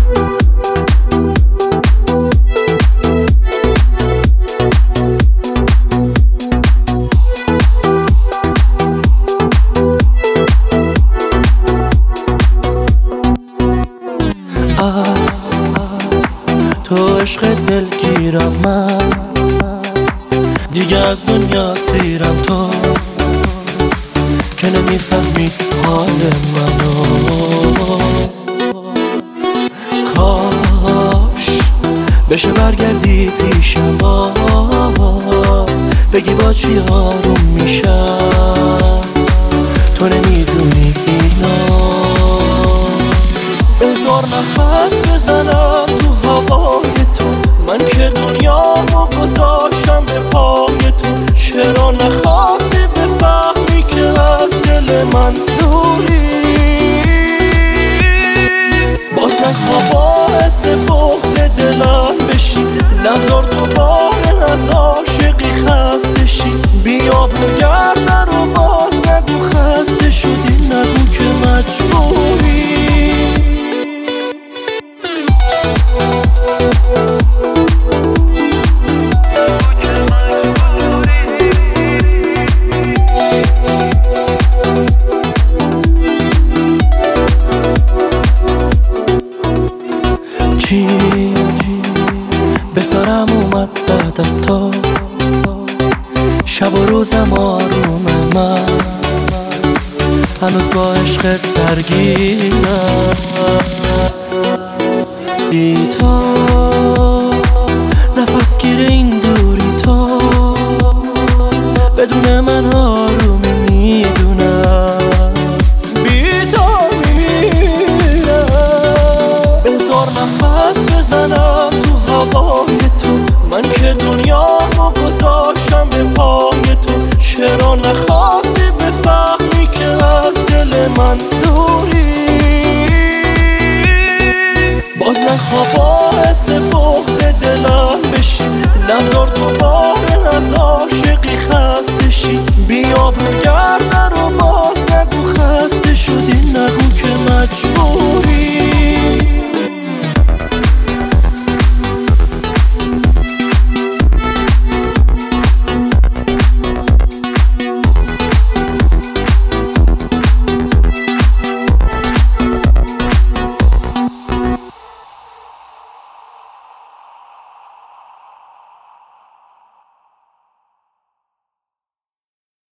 از تو عشق دلگیرم من، دیگه از دنیا سیرم تو که نمیفهمی حال منو. کاش بشه برگردی پیشم باز، بگی با چی آروم میشم، تو نمیدونی اینا. بذار نفس بزنم تو هوای تو، من که دنیامو گذاشتم به پای تو. چرا نخواستی بفهمی که از دل من دوری؟ باز نخوا باعث بغض دلم بشی، نذار دوباره از عاشقی خسته شی. بیا بگرد رو باز نگو خسته شدی، نگو که مجبوری. چی به سرم اومد بعد از تو، شب و روزم آروم من هنوز با عشقت درگیرم. بی تو نفس گیر این دوری، تو بدون من آرومی میدونم. بی تو میمیرم. بذار نفس بزنم تو هوای تو، من که دنیامو گذاشتم به پای تو. چرا نخواستی بفهمی که از دل من دوری؟ باز نخوا باعث